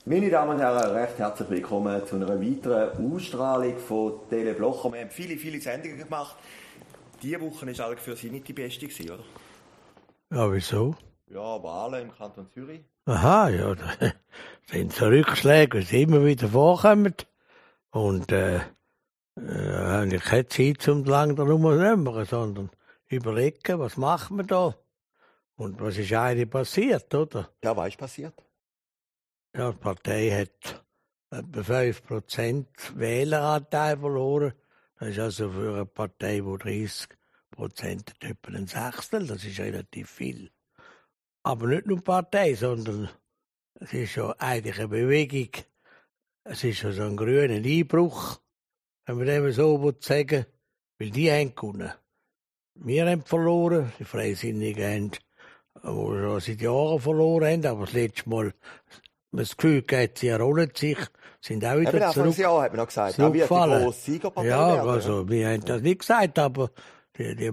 Meine Damen und Herren, recht herzlich willkommen zu einer weiteren Ausstrahlung von Tele Blocher. Wir haben viele Sendungen gemacht. Diese Woche war eigentlich für Sie nicht die beste, oder? Ja, wieso? Ja, Wahlen im Kanton Zürich. Aha, ja, das sind so Rückschläge, die immer wieder vorkommen. Und habe ich keine Zeit, um lang darum zu kümmern, sondern überlegen, was machen wir da? Und was ist eigentlich passiert, oder? Ja, was ist passiert? Ja, die Partei hat etwa 5% Wähleranteil verloren. Das ist also für eine Partei, die 30% hat, etwa ein Sechstel. Das ist relativ viel. Aber nicht nur die Partei, sondern es ist schon eigentlich eine Bewegung. Es ist schon so ein grüner Einbruch, wenn man dem so sagen will, weil die haben gewonnen. Wir haben verloren, die Freisinnigen haben, die schon seit Jahren verloren haben, aber das letzte Mal das Gefühl gehabt, sie erholen sich, sind auch wieder Jahr hat man noch gesagt, da wird die grosse Siegerpartei werden. Also wir haben das nicht gesagt, aber die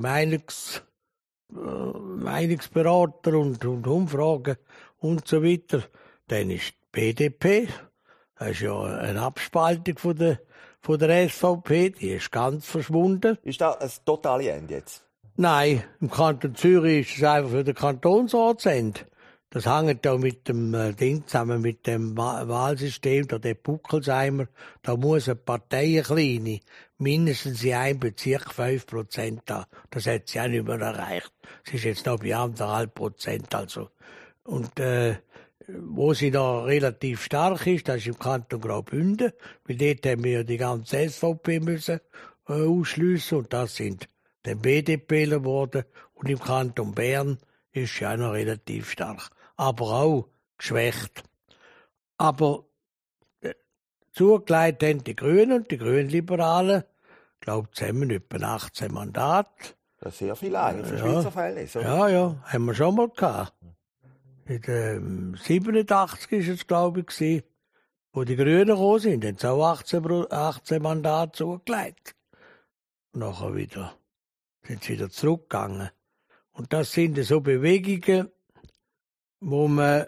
Meinungsberater und Umfragen und so weiter, dann ist die BDP, das ist ja eine Abspaltung von der SVP, die ist ganz verschwunden. Ist das ein totales Ende jetzt? Nein, im Kanton Zürich ist es einfach für den Kantonsratsende. Das hängt da mit dem Ding zusammen, mit dem Wahlsystem, der Puckelsheimer. Da muss eine Partei, eine kleine, mindestens in einem Bezirk 5% haben. Das hat sie auch nicht mehr erreicht. Sie ist jetzt noch bei 1,5%, also. Und, wo sie noch relativ stark ist, das ist im Kanton Graubünden, weil dort haben wir die ganze SVP müssen ausschliessen, und das sind dann BDPler geworden, und im Kanton Bern ist sie auch noch relativ stark, aber auch geschwächt. Aber zugelegt haben die Grünen und die Grünliberalen, ich glaube zusammen etwa 18 Mandate. Das ist sehr viel eigentlich für Schweizer Verhältnisse. Ja, haben wir schon mal gehabt. In den 87 war es, glaube ich, wo die Grünen gekommen sind, haben sie auch 18 Mandate zugelegt. Nachher sind sie wieder zurückgegangen. Und das sind so Bewegungen, wo man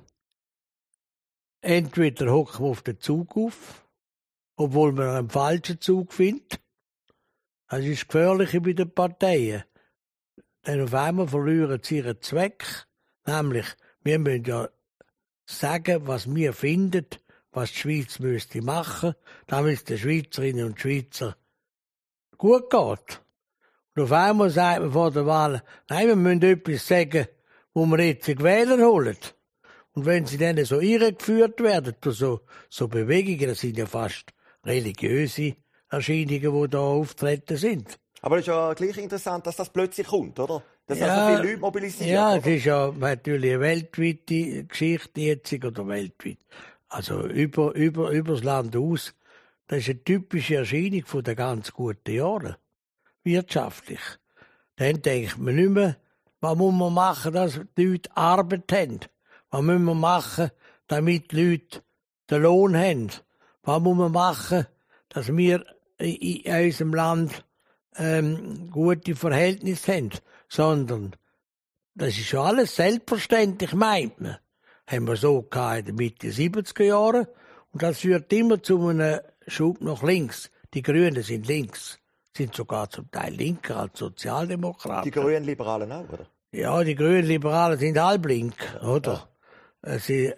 entweder hockt man auf den Zug auf, obwohl man einen falschen Zug findet. Das ist das Gefährliche bei den Parteien. Denn auf einmal verlieren sie ihren Zweck, nämlich, wir müssen ja sagen, was wir finden, was die Schweiz müsste machen, damit es den Schweizerinnen und Schweizern gut geht. Und auf einmal sagt man vor der Wahl, nein, wir müssen etwas sagen, wo wir jetzt die Wähler holen. Und wenn sie dann so irregeführt werden, durch so Bewegungen, das sind ja fast religiöse Erscheinungen, die da auftreten sind. Aber es ist ja gleich interessant, dass das plötzlich kommt, oder? Dass so viele Leute mobilisieren. Ja, oder? Es ist ja natürlich eine weltweite Geschichte jetzt, oder weltweit. Also über das Land aus. Das ist eine typische Erscheinung von den ganz guten Jahren. Wirtschaftlich. Dann denkt man nicht mehr, was muss man machen, dass die Leute Arbeit haben? Was müssen wir machen, damit die Leute den Lohn haben? Was muss man machen, dass wir in unserem Land gute Verhältnisse haben? Sondern das ist schon alles selbstverständlich, meint man. Haben wir so gehabt in der Mitte der 70er Jahre. Und das führt immer zu einem Schub nach links. Die Grünen sind links. Sind sogar zum Teil linker als Sozialdemokraten. Die Grünen-Liberalen auch, oder? Ja, die Grünen-Liberalen sind halblink, oder? Ja. Sie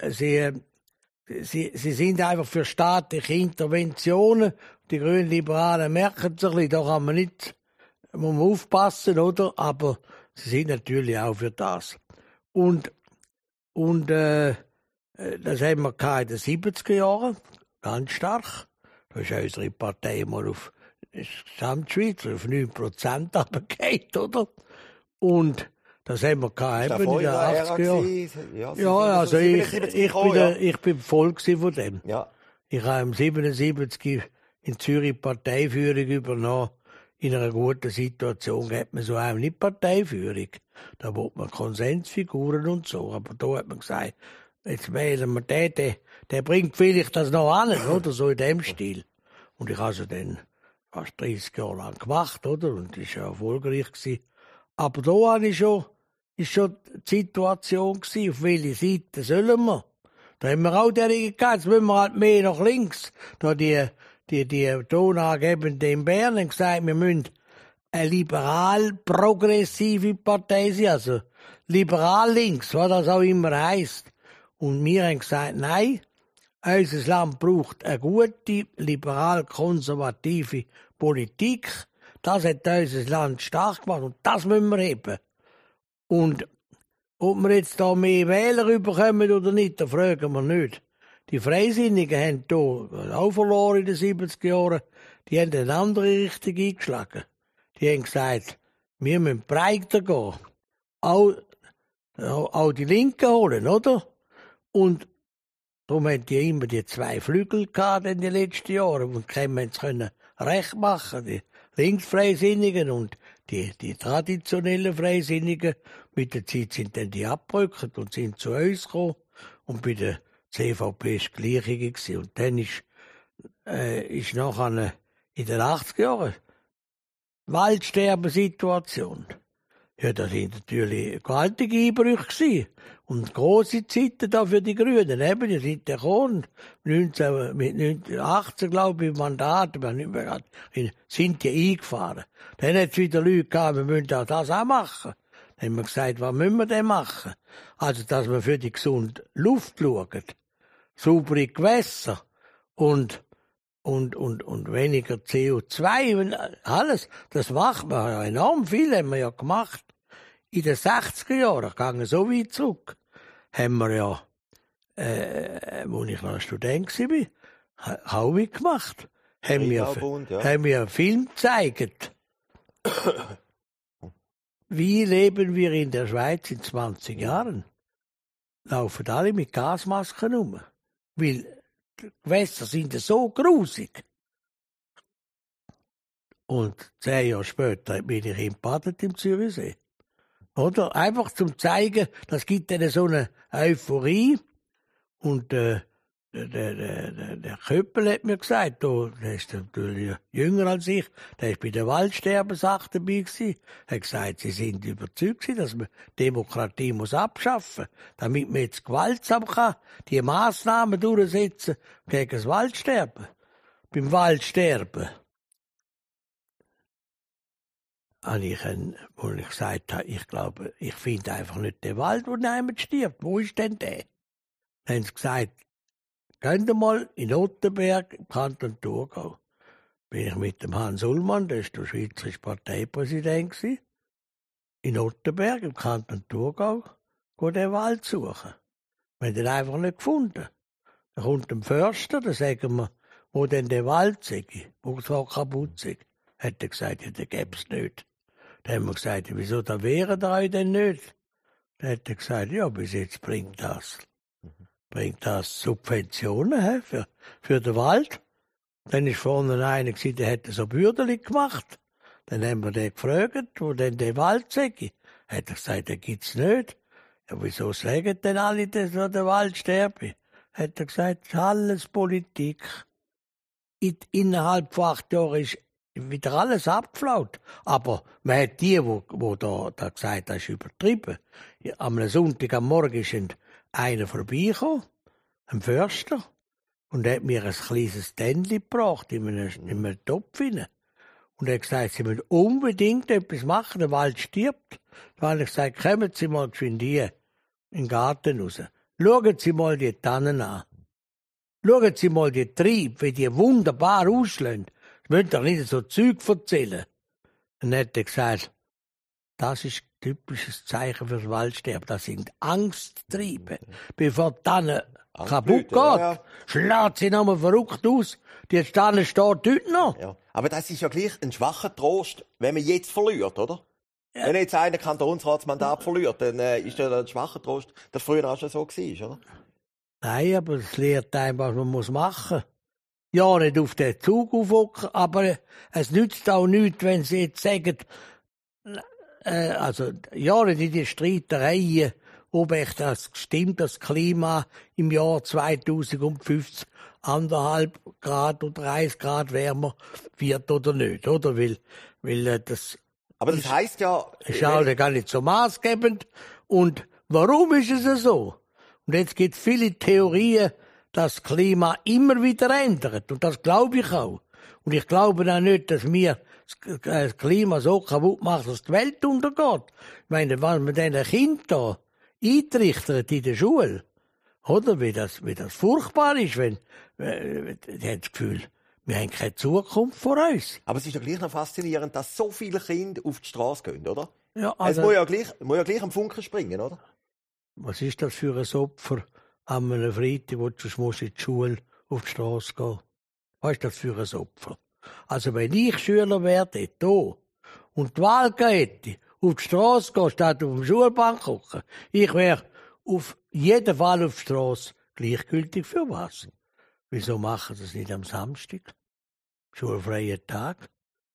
sind einfach für staatliche Interventionen. Die Grünen-Liberalen merken es ein bisschen, da kann man nicht, muss man aufpassen, oder? Aber sie sind natürlich auch für das. Und das haben wir in den 70er Jahren, ganz stark. Da ist unsere Partei mal auf Gesamtschweiz auf 9% runtergefallen, oder? Und das haben wir eben in den 80er Jahren. Ja, also ich bin voll von dem. Ja. Ich habe im 77 in Zürich Parteiführung übernommen. In einer guten Situation hat man so auch nicht Parteiführung. Da wollte man Konsensfiguren und so. Aber da hat man gesagt, jetzt wählen wir den, der bringt vielleicht das noch an, oder? So in dem Stil. Und ich habe es dann fast 30 Jahre lang gemacht, oder? Und das war ja erfolgreich gewesen. Aber da war ist schon die Situation gewesen, auf welche Seite sollen wir? Da haben wir auch derige gehabt, jetzt müssen wir halt mehr nach links. Da die Tonangebende in Bern haben gesagt, wir müssen eine liberal-progressive Partei sein, also liberal-links, was das auch immer heisst. Und wir haben gesagt, nein, unser Land braucht eine gute, liberal-konservative Politik. Das hat unser Land stark gemacht und das müssen wir haben. Und ob wir jetzt da mehr Wähler überkommen oder nicht, da fragen wir nicht. Die Freisinnigen haben hier auch verloren in den 70er Jahren. Die haben eine andere Richtung eingeschlagen. Die haben gesagt, wir müssen breiter gehen. Auch die Linken holen, oder? Und darum haben die immer die zwei Flügel gehabt in den letzten Jahren und haben es recht machen. Die Linksfreisinnigen und die traditionellen Freisinnigen. Mit der Zeit sind dann die abgerückt und sind zu uns gekommen. Und bei der CVP war es Gleiche gewesen. Und dann ist nachher in den 80er Jahren Waldsterbensituation. Ja, das sind natürlich gewaltige Einbrüche gewesen. Und grosse Zeiten da für die Grünen. Eben, die sind gekommen. Mit 1918, glaube ich, im Mandat, sind die eingefahren. Dann hat es wieder Leute gehabt, wir müssen das auch machen. Dann haben wir gesagt, was müssen wir denn machen? Also, dass wir für die gesunde Luft schauen, saubere Gewässer und weniger CO2, alles. Das macht man ja enorm viel, haben wir ja gemacht. In den 60er Jahren, gegangen so weit zurück, haben wir ja, als ich noch Student war, auch mitgemacht. Haben wir einen Film gezeigt. Wie leben wir in der Schweiz in 20 Jahren? Laufen alle mit Gasmasken rum. Weil die Gewässer sind so grusig. Und 10 Jahre später bin ich gebadet im Zürichsee. Oder? Einfach zum zeigen, das gibt dann so eine Euphorie. Und der Köppel hat mir gesagt, der ist natürlich jünger als ich, der ist bei der Waldsterbensache dabei gewesen, hat gesagt, sie sind überzeugt, dass man Demokratie muss abschaffen, damit man jetzt gewaltsam kann, die Massnahmen durchsetzen gegen das Waldsterben. Beim Waldsterben habe ich, wo ich gesagt habe, ich glaube, ich finde einfach nicht den Wald, wo jemand stirbt. Wo ist denn der? Dann haben sie gesagt, gehen Sie mal in Ottenberg im Kanton Thurgau. Bin ich mit dem Hans Ullmann, der ist der schweizerische Parteipräsident gewesen, in Ottenberg im Kanton Thurgau, den Wald suchen. Wir haben den einfach nicht gefunden. Da kommt ein Förster, da sagen wir, wo denn der Wald sei, wo es auch kaputt sei. Hat er gesagt, ja, den gäb's nicht. Dann haben wir gesagt, ja, wieso, da wäre da euch denn nicht? Dann hat er gesagt, ja, bis jetzt bringt das Subventionen für den Wald. Dann ist vorne einer gewesen, der hätte so Bürdeli gemacht. Dann haben wir den gefragt, wo denn der Wald sei. Hat er gesagt, den gibt's nicht. Ja, wieso sagen denn alle, dass der Wald sterbe? Hat er gesagt, das ist alles Politik. Innerhalb von 8 Jahren ist wieder alles abgeflaut. Aber man hat die da gesagt, das ist übertrieben. Ja, am Sonntag am Morgen ist einer vorbeigekommen, ein Förster, und hat mir ein kleines Tändchen gebracht, in einem Topf hinein. Und er hat gesagt, sie müssen unbedingt etwas machen, der Wald stirbt. Da habe ich gesagt, kommen Sie mal geschwind hier in den Garten raus. Schauen Sie mal die Tannen an. Schauen Sie mal die Triebe, wie die wunderbar ausschlagen. Sie müssen doch nicht so Zeug erzählen. Dann hat er gesagt, das ist ein typisches Zeichen für das Waldsterben. Das sind Angsttriebe. Bevor die Tanne kaputt geht, schlägt sie nochmal verrückt aus. Die Tanne steht heute noch. Ja. Aber das ist ja gleich ein schwacher Trost, wenn man jetzt verliert, oder? Ja. Wenn jetzt einer Kantonsratsmandat verliert, dann ist das ein schwacher Trost, dass früher auch schon so war, oder? Nein, aber es lehrt einem, was man machen muss. Ja, nicht auf den Zug aufhocken, aber es nützt auch nichts, wenn sie jetzt sagen, also, ja, nicht in die Streitereien, ob echt das stimmt, das Klima im Jahr 2050 1,5 Grad oder 1 Grad wärmer wird oder nicht, oder? Weil das. Aber das heisst ja. Ist auch gar nicht so maßgebend. Und warum ist es so? Und jetzt gibt es viele Theorien, dass das Klima immer wieder ändert. Und das glaube ich auch. Und ich glaube auch nicht, dass wir das Klima so kaputt machen, dass die Welt untergeht. Ich meine, was man diesen Kindern eintrichtert in der Schule, oder? Wie das furchtbar ist, wenn, die haben das Gefühl, wir haben keine Zukunft vor uns. Aber es ist ja gleich noch faszinierend, dass so viele Kinder auf die Straße gehen, oder? Ja, Es muss ja gleich am Funken springen, oder? Was ist das für ein Opfer an einem Freitag, wo du musst in die Schule auf die Straße gehen? Was ist das für ein Opfer? Also wenn ich Schüler werde, hier, und die Wahl hätte, auf die Straße gehen, statt auf dem Schulbank gucken, ich wäre auf jeden Fall auf die Straße gleichgültig für was. Wieso machen sie es nicht am Samstag? Schulfreien Tag?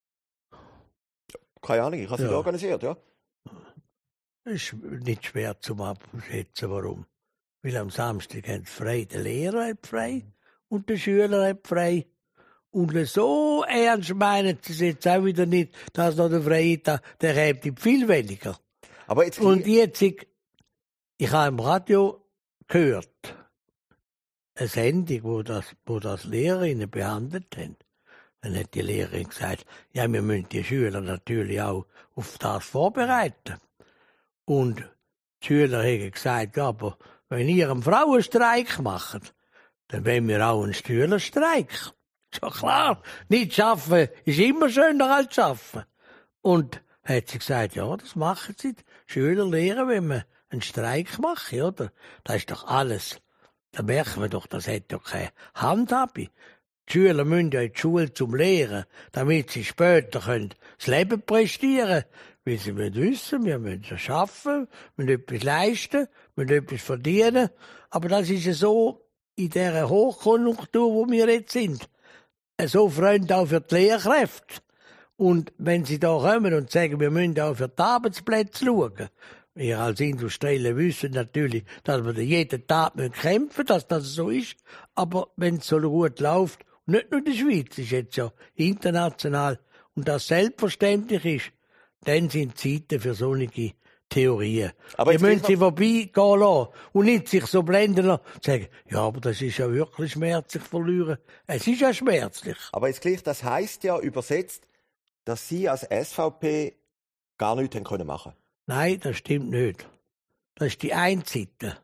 Keine Ahnung, ich habe es organisiert, ja. Es ist nicht schwer zu abschätzen, warum. Weil am Samstag haben sie frei, der Lehrer hat frei und der Schüler hat frei. Und so ernst meinen sie es jetzt auch wieder nicht, dass noch der freie Tag, der kommt viel weniger. Aber jetzt Und jetzt, ich habe im Radio gehört, eine Sendung, wo das Lehrerinnen behandelt haben. Dann hat die Lehrerin gesagt, ja, wir müssen die Schüler natürlich auch auf das vorbereiten. Und die Schüler haben gesagt, ja, aber wenn ihr einen Frauenstreik macht, dann wollen wir auch einen Schülerstreik. So klar, nicht arbeiten ist immer schöner als arbeiten. Und hat sie gesagt, ja, das machen sie. Die Schüler lehren, wenn man einen Streik macht, oder? Das ist doch alles. Da merken wir doch, das hat doch keine Handhabe. Die Schüler müssen ja in die Schule zum Lehren, damit sie später das Leben prestieren können. Weil sie müssen wissen, wir müssen arbeiten, wir müssen etwas leisten, wir müssen etwas verdienen. Aber das ist ja so in dieser Hochkonjunktur, wo wir jetzt sind, so Freund auch für die Lehrkräfte. Und wenn sie da kommen und sagen, wir müssen auch für die Arbeitsplätze schauen, wir als Industrielle wissen natürlich, dass wir jeden Tag kämpfen müssen, dass das so ist. Aber wenn es so gut läuft, nicht nur in der Schweiz, ist jetzt ja international, und das selbstverständlich ist, dann sind Zeiten für solche Theorien. Aber die müssen sie vorbeigehen lassen und nicht sich so blenden lassen und sagen, ja, aber das ist ja wirklich schmerzlich verlieren. Es ist ja schmerzlich. Aber jetzt gleich, das heisst ja übersetzt, dass Sie als SVP gar nichts machen können. Nein, das stimmt nicht. Das ist die eine Seite.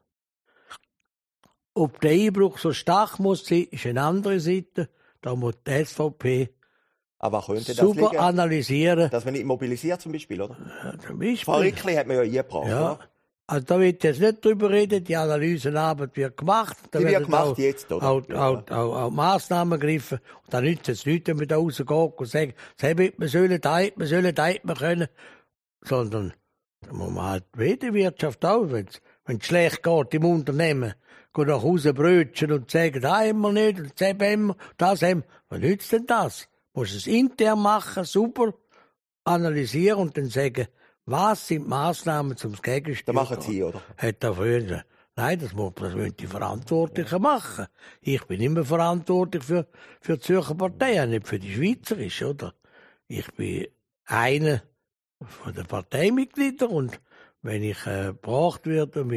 Ob der Einbruch so stark muss sein, ist eine andere Seite. Da muss die SVP aber könnte das super liegen, analysieren. dass man nicht mobilisiert zum Beispiel, oder? Ja, zum Beispiel. Frau Rickli hat man ja eingebracht, Ja. oder? Also da wird jetzt nicht drüber reden, die Analysenarbeit wird gemacht. Da Die wird werden gemacht auch, jetzt, oder? Auch Massnahmen gegriffen. Und dann nützt es nichts, wenn man da rausgeht und sagt, das hätte man sollen, da hätte man können. Sondern da muss man halt wie die Wirtschaft auch, wenn es schlecht geht im Unternehmen, gehen nach Hause brötchen und sagen, das haben wir nicht, und das haben wir, das haben wir. Was nützt denn das? Muss es intern machen, super analysieren und dann sagen, was sind Massnahmen zum Gegensteuern? Das machen Sie, oder? Hat er früher gesagt, nein, das müssen die Verantwortlichen machen. Ich bin immer verantwortlich für die Zürcher Partei, nicht für die Schweizerische, oder? Ich bin einer von den Parteimitgliedern und wenn ich gebraucht werde und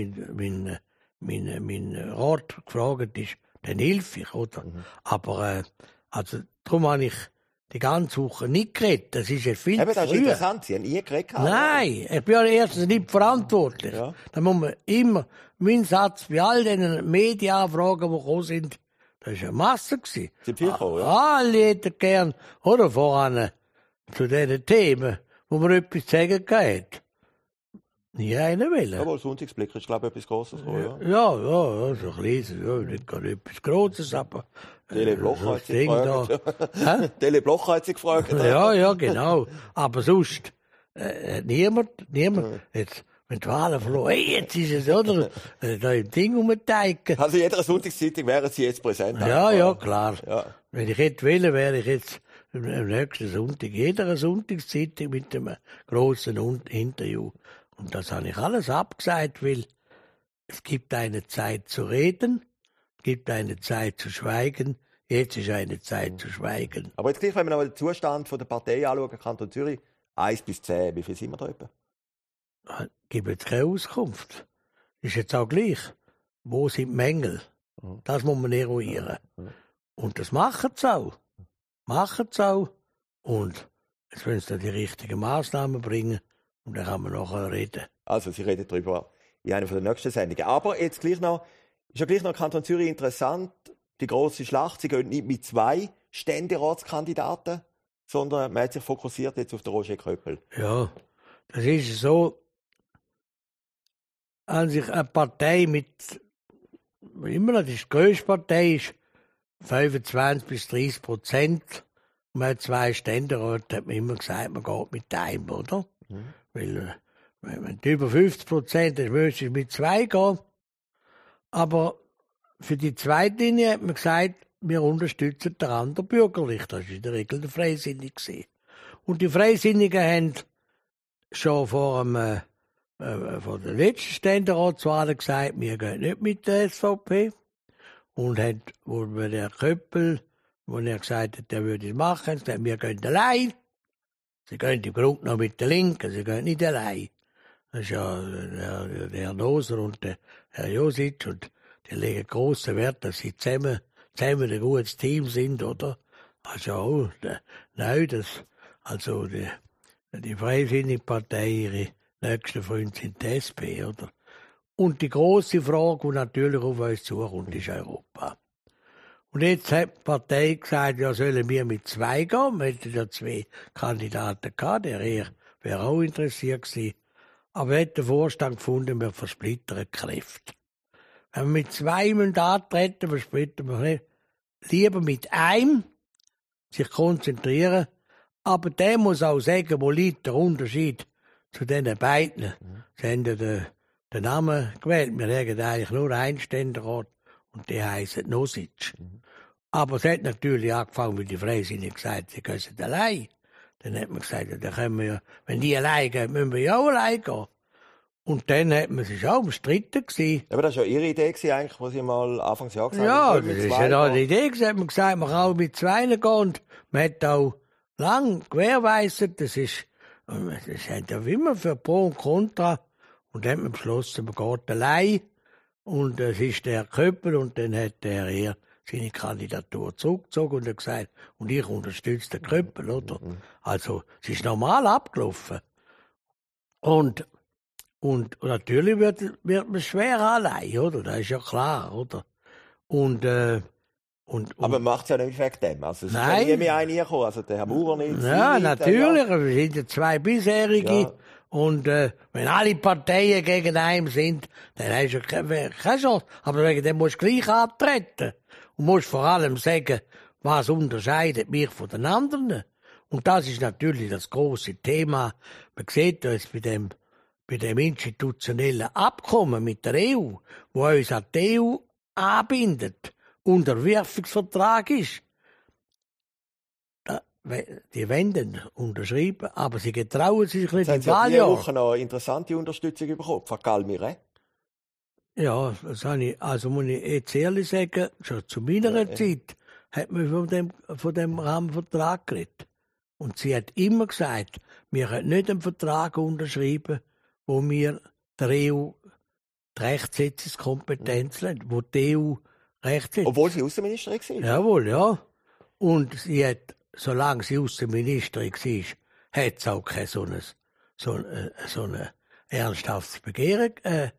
mein Rat gefragt ist, dann helfe ich, oder? Aber also darum habe ich die ganze Woche nicht geredet. Das ist ja viel Eben, zu das ist früh. interessant. Sie haben nie geredet. Nein, ich bin ja erstens nicht verantwortlich. Ja. Da muss man immer, mein Satz bei all den Medienanfragen, die gekommen sind, das war eine Masse. Sind viel gekommen, ja? Alle hätten gern, oder voran, zu diesen Themen, wo man etwas zu sagen hat. Nie einer will. Aber Sonntagsblick ist, glaube ich, etwas Grosses. Ja. Ja, so ein kleines, ja, nicht gerade etwas Grosses, aber... Tele Blocher hat das sie Ding gefragt. Tele Blocher hat sie gefragt. Ja, genau. Aber sonst, niemand, jetzt, wenn die Wahlen verloren, hey, jetzt ist es, oder, da im Ding umteigen. Also in jeder Sonntagszeitung wären Sie jetzt präsent. Ja, klar. Ja. Wenn ich hätte wollen, wäre ich jetzt am nächsten Sonntag, jeder Sonntagszeitung mit einem grossen Interview. Und das habe ich alles abgesagt, weil es gibt eine Zeit zu reden, es gibt eine Zeit zu schweigen, jetzt ist eine Zeit zu schweigen. Aber jetzt gleich, wenn man noch den Zustand der Partei anschauen, Kanton Zürich, 1 bis 10, wie viel sind wir da etwa? Gibt jetzt keine Auskunft. Ist jetzt auch gleich. wo sind die Mängel. Das muss man eruieren. Und das machen sie auch. Und jetzt wollen sie dann die richtigen Massnahmen bringen und dann kann man nachher reden. Also, Sie reden darüber in einer der nächsten Sendungen. Aber jetzt gleich noch, ist ja gleich noch Kanton Zürich interessant, die grosse Schlacht. Sie gehen nicht mit 2 Ständeratskandidaten, sondern man hat sich fokussiert jetzt auf den Roger Köppel. Ja, das ist so, an sich eine Partei mit, immer noch die grösste Partei ist 25-30%. Und man hat 2 Ständeräte, hat man immer gesagt, man geht mit einem, oder? Weil, wenn du über 50% hast, müsstest du mit 2 gehen. Aber für die zweite Linie hat man gesagt, wir unterstützen den anderen bürgerlich. Das war in der Regel der Freisinnige. Und die Freisinnigen haben schon vor den letzten Ständeratswahlen gesagt, wir gehen nicht mit der SVP. Und haben, wo der Köppel, wo er gesagt hat, der würde es machen, gesagt, wir gehen allein. Sie gehen im Grunde noch mit der Linken, sie gehen nicht allein. Das ist ja der Herr Noser und der Herr Josic, und die legen grossen Wert, dass sie zusammen ein gutes Team sind, oder? Also, die Freisinnige Partei, ihre nächsten Freunde sind die SP, oder? Und die grosse Frage, die natürlich auf uns zukommt, ist Europa. Und jetzt hat die Partei gesagt, ja, sollen wir mit 2 gehen? Wir hätten ja 2 Kandidaten gehabt, der Herr wäre auch interessiert gewesen. Aber hat der Vorstand gefunden, wir versplittern Kräfte. Wenn wir mit 2 antreten, versplittern wir nicht. Lieber mit einem sich konzentrieren, aber der muss auch sagen, wo liegt der Unterschied zu diesen beiden. Sie haben den Namen gewählt. Wir haben eigentlich nur einen Ständerat und der heisst Nosic. Aber es hat natürlich angefangen, weil die Freisinnigen gesagt haben, sie gehen allein. Dann hat man gesagt, ja, dann können wir ja, wenn die allein gehen, müssen wir ja auch allein gehen. Und dann hat man sich auch umstritten gewesen. Aber das war ja Ihre Idee eigentlich, was Sie mal Anfangsjahr gesagt haben. Ja, das ist ja eine Idee gewesen. Man hat gesagt, man kann auch mit 2 gehen. Und man hat auch lang gewährleistet. Das hat ja immer für Pro und Contra. Und dann hat man beschlossen, man geht allein. Und es ist der Köppel. Und dann hat der Herr seine Kandidatur zurückgezogen und hat gesagt, und ich unterstütze den Köppel, oder? Also, es ist normal abgelaufen. Und natürlich wird man schwer allein, oder? Das ist ja klar, oder? Aber man macht es ja nicht wegen dem. Also, es ist ja nie mehr einer gekommen. Also, der Herr Maurer nicht. Ja, natürlich. Wir sind ja 2 bisherige. Ja. Und wenn alle Parteien gegen einen sind, dann hast du keine Chance. Aber wegen dem musst du gleich antreten. Und musst vor allem sagen, was unterscheidet mich von den anderen. Und das ist natürlich das grosse Thema. Man sieht das bei dem institutionellen Abkommen mit der EU, wo uns an die EU anbindet, Unterwerfungsvertrag ist. Die wollen unterschreiben, aber sie getrauen sich nicht im Wahljahr. Sie haben diese Woche noch interessante Unterstützung bekommen, von Galmire. Ja, das habe ich, also muss ich jetzt ehrlich sagen, schon zu meiner Zeit hat man von dem Rahmenvertrag geredet. Und sie hat immer gesagt, wir können nicht einen Vertrag unterschreiben, wo wir der EU die Rechtsetzungskompetenz lassen, wo die EU Rechtsetzung. Obwohl sie Außenministerin war? Jawohl, ja. Und sie hat, solange sie Außenministerin war, hat es auch kein so ein ernsthaftes Begehren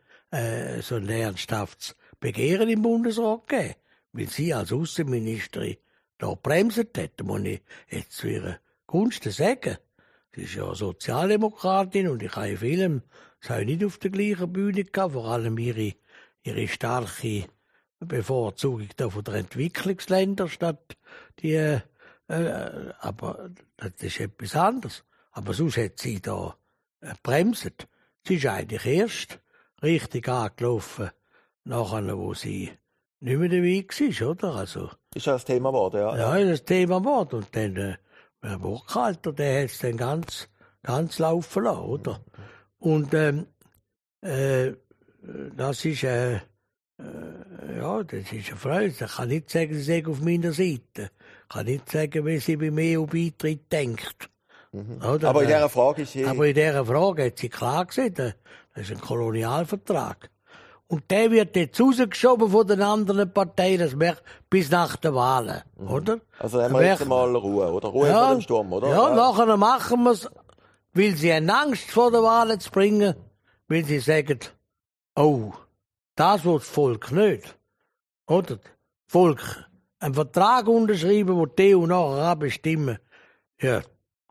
im Bundesrat gegeben. Weil sie als Außenministerin da bremset hat, muss ich jetzt zu ihrer Gunsten sagen. Sie ist ja Sozialdemokratin und ich habe in vielem, sie habe nicht auf der gleichen Bühne gehabt, vor allem ihre starke Bevorzugung da von der Entwicklungsländer statt die, aber das ist etwas anderes. Aber sonst hat sie da bremset. Sie ist eigentlich erst richtig angelaufen, nachher, wo sie nicht mehr dabei war, oder? Also, ist ja das Thema geworden, ja. Ja, das Thema geworden. Und dann, der Burkhalter, der hat es dann ganz laufen lassen, oder? Und, das ist, ja, das ist eine Freude. Ich kann nicht sagen, sie sei auf meiner Seite. Ich kann nicht sagen, wie sie beim EU-Beitritt denkt. Oder? Aber in dieser Frage ist Aber in dieser Frage hat sie klar gesehen, das ist ein Kolonialvertrag. Und der wird jetzt rausgeschoben von den anderen Parteien, das merkt bis nach den Wahlen, oder? Also haben wir jetzt mal Ruhe, oder? Ruhe vor dem Sturm, oder? Ja, nachher machen wir es, weil sie haben Angst vor den Wahlen zu bringen, weil sie sagen, oh, das will das Volk nicht, oder? Das Volk einen Vertrag unterschreiben, wo die EU nachher auch bestimmen. Ja,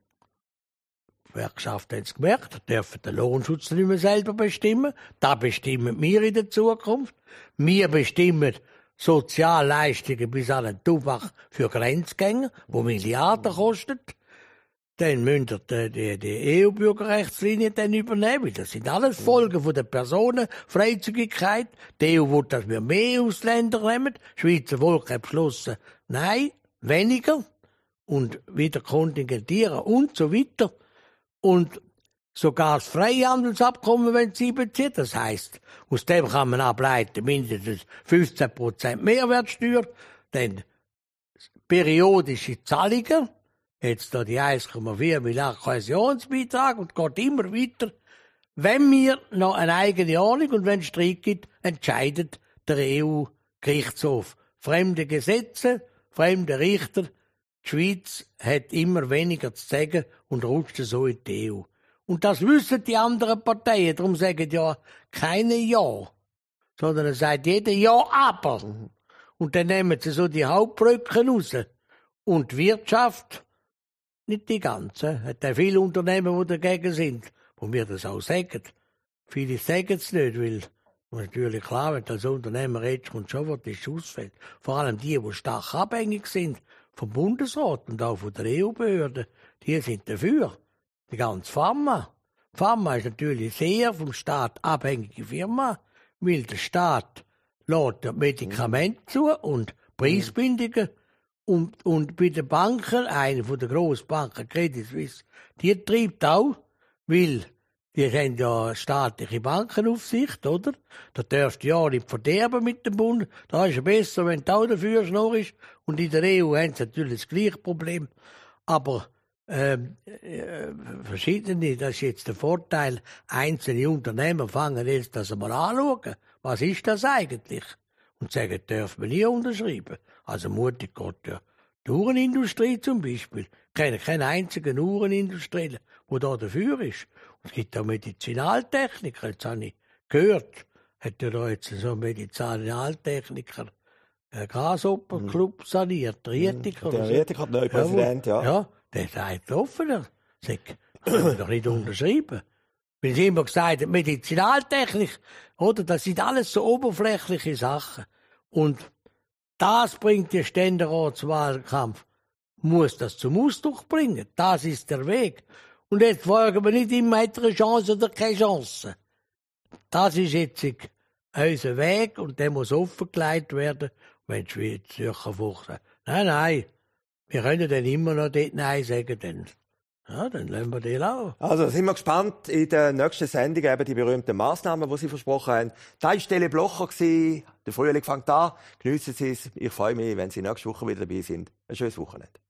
die Gewerkschaften haben es gemerkt, dürfen den Lohnschutz nicht mehr selber bestimmen. Das bestimmen wir in der Zukunft. Wir bestimmen Sozialleistungen bis an den Tubach für Grenzgänger, wo Milliarden kostet. Dann müssen die EU-Bürgerrechtslinie dann übernehmen, weil das sind alles Folgen von der Personenfreizügigkeit. Die EU will, dass wir mehr Ausländer nehmen. Das Schweizer Volk hat beschlossen, nein, weniger. Und wieder kontingentieren und so weiter. Und sogar das Freihandelsabkommen, wenn sie bezieht. Das heisst, aus dem kann man ableiten, mindestens 15% Mehrwertsteuer, dann periodische Zahlungen, jetzt da die 1,4 Milliarden Kohäsionsbeitrag und geht immer weiter. Wenn wir noch eine eigene Ordnung und wenn es Streit gibt, entscheidet der EU-Gerichtshof. Fremde Gesetze, fremde Richter. Die Schweiz hat immer weniger zu sagen und rutscht so in die EU. Und das wissen die anderen Parteien. Darum sagen ja keine Ja, sondern es sagt jeder Ja, aber. Und dann nehmen sie so die Hauptbrücken raus. Und die Wirtschaft, nicht die ganze, hat ja viele Unternehmen, die dagegen sind, wo wir das auch sagen. Viele sagen es nicht, weil natürlich klar, wenn du als Unternehmer redest, kommt schon, was das ausfällt. Vor allem die stark abhängig sind vom Bundesrat und auch von der EU-Behörde, die sind dafür. Die ganze Pharma. Die Pharma ist natürlich sehr vom Staat abhängige Firma, weil der Staat lässt Medikamente zu und Preisbindungen. Und bei den Banken, eine von der grossen Banken, Credit Suisse, die treibt auch, weil die haben ja staatliche Bankenaufsicht, oder? Da darfst du ja nicht verderben mit dem Bund. Da ist es besser, wenn du auch dafür schnorrst. Und in der EU haben sie natürlich das gleiche Problem. Aber verschiedene, das ist jetzt der Vorteil, einzelne Unternehmen fangen jetzt das mal anschauen. Was ist das eigentlich? Und sagen, dürfen wir nie unterschreiben. Also mutig geht ja die Uhrenindustrie zum Beispiel. Ich kenne keinen einzigen Uhrenindustrieller, der da dafür ist. Und es gibt auch Medizinaltechniker, jetzt habe ich gehört, hat ja da jetzt so ein Medizinaltechniker Grasshopper-Club saniert, der Rietiker. Der Rietiker, der neue Präsident, ja. Ja, der sagt offen, er sagt, das können wir doch nicht unterschreiben. Weil sie immer gesagt haben, Medizinaltechnik, oder, das sind alles so oberflächliche Sachen. Und das bringt der Ständeratswahlkampf, muss das zum Ausdruck bringen. Das ist der Weg. Und jetzt fragen wir nicht immer, hat er eine Chance oder keine Chance. Das ist jetzt unser Weg und der muss offengelegt werden. Wenn die Zürcher Fuchs sagt, nein, wir können dann immer noch dort Nein sagen, dann lassen wir den auch. Also sind wir gespannt in der nächsten Sendung eben die berühmten Massnahmen, die Sie versprochen haben. Das war Stelle Blocher. Der Frühling fängt an. Geniessen Sie es. Ich freue mich, wenn Sie nächste Woche wieder dabei sind. Ein schönes Wochenende.